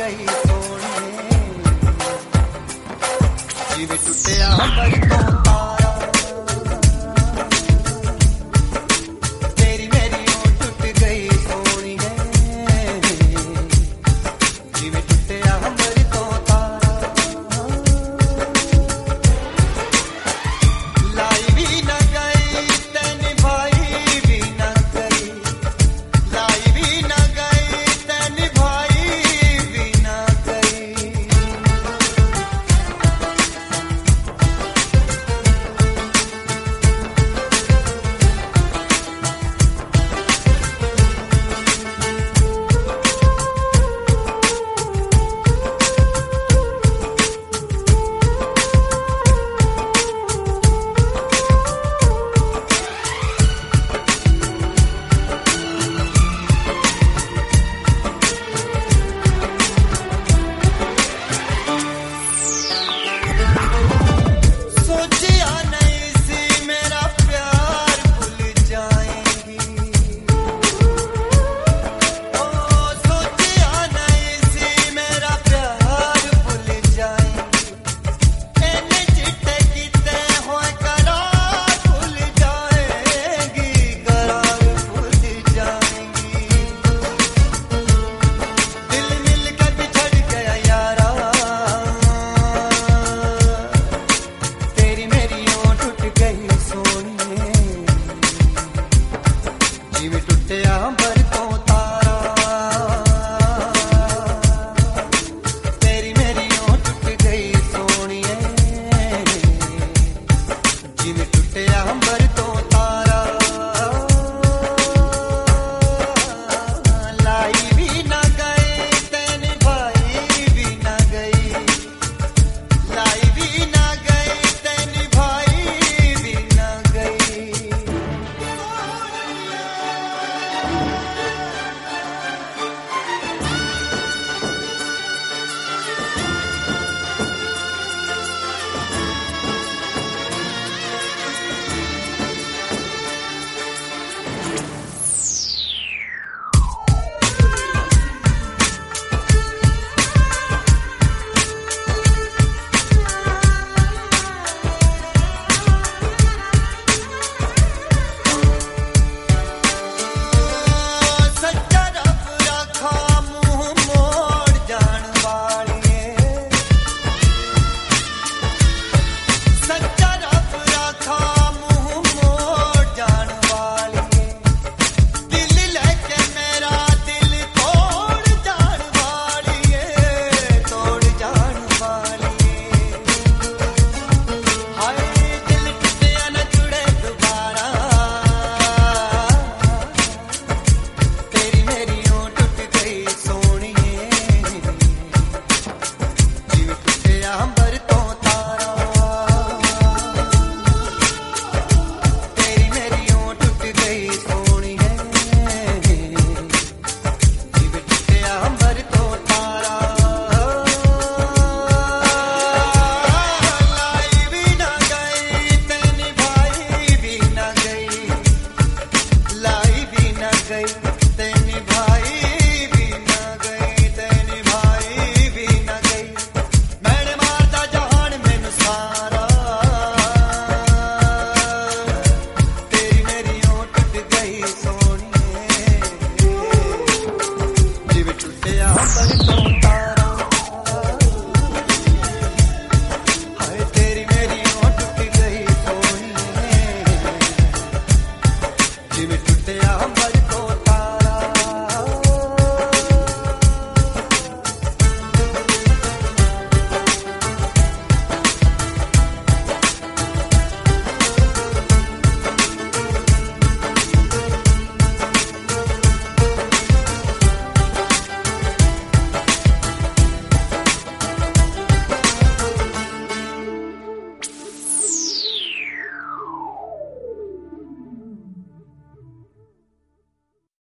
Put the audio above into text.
गई सोने, जिवें टुटिया अंबर तो तारा, तेरी मेरी ओं टुट गई सोनी है, जिवें टुटिया अंबर तो तारा। लाई भी न गई ते निभाई भी न गई, लाई भी न गई ते निभाई भी न गई। सोचिया नहीं सी मेरा प्यार भूल जाएंगी, ओ सोचिया नहीं सी मेरा प्यार भूल जाएंगी। एने चिट्टे कीते होए करार भूल जाएंगी, करार भूल जाएंगी। दिल मिल के बिछड़ गया यारा, तेरी मेरी ओं टूट गई सोनिए, जिवें टुटिया अंबर तो तारा, तेरी मेरी ओं टूट गई सोनिए, जिवें टुटिया अंबर तो तारा। लाई भी न गई ते निभाई भी न गई, लाई भी न गई ते निभाई भी न गई। सच्चा रब रखा मुंह मोड़ जान वालिए, सच्चा रब रखा मुंह मोड़ जान वालिए। दिल लेके मेरा दिल तोड़ जान वालिए, तोड़ जान वालिए। हाय दिल टुटिया न जुड़े दोबारा, तेरी मेरी ओं टूट गई सोनिए, जिवें टुटिया अंबर तो तारा, तेरी मेरी ओं टूट गई सोनिए, जिवें टुटिया अंबर तो तारा। लाई भी न गई ते निभाई भी न गई, लाई भी न गई ते निभाई भी न गई, ते निभाई भी न गई। मैंने मारदा जहान मैनू सारा, तेरी मेरी ओं टूट गई सोनिए, जिवें टुटिया अंबर तो